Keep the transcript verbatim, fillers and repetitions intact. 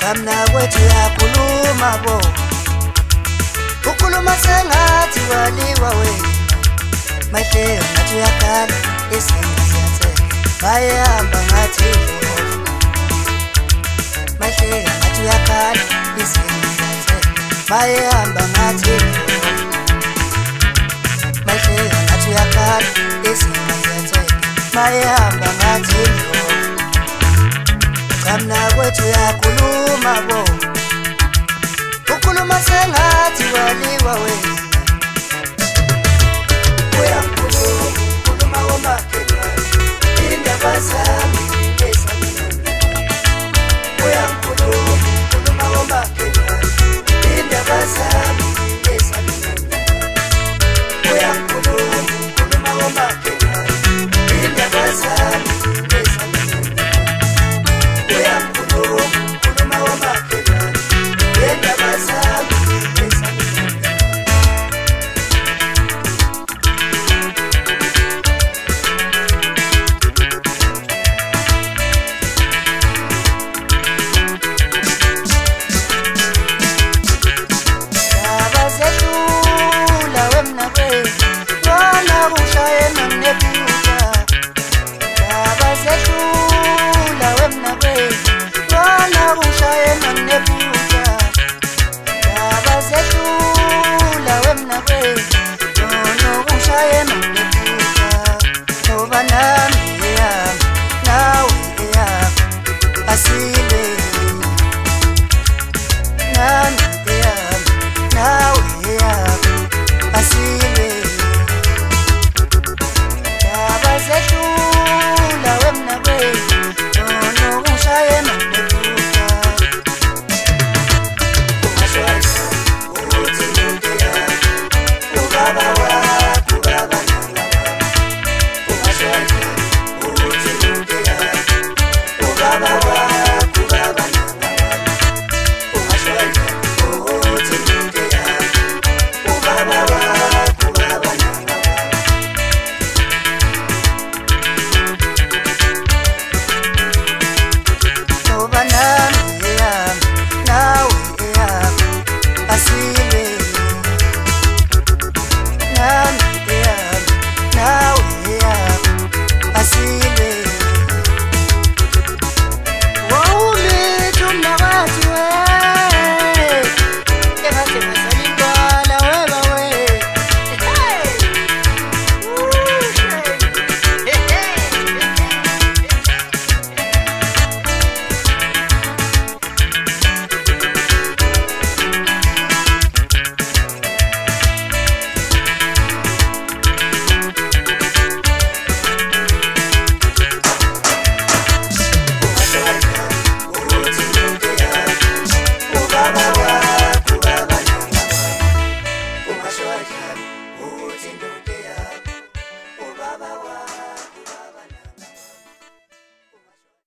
Kamna kwethu yakhuluma bo ukhuluma sengathi waliwa wena mahle ngathi uyakhala isingathi bayahamba ngathi mahle ngathi uyakhala isingathi bayahamba ngathi mahle ngathi uyakhala isingathi bayahamba ngathi Kamna kwethu yakhuluma bo ukhuluma sengathi waliwa wena uyakhuluma ukhuluma womakhelwane indaba zami esamnandi uyakhuluma ukhuluma womakhelwane indaba zami esamnandi uyakhuluma ukhuluma womakhelwane indaba zami Baba wa kubaba nanga, umasho wa jam, uti ndo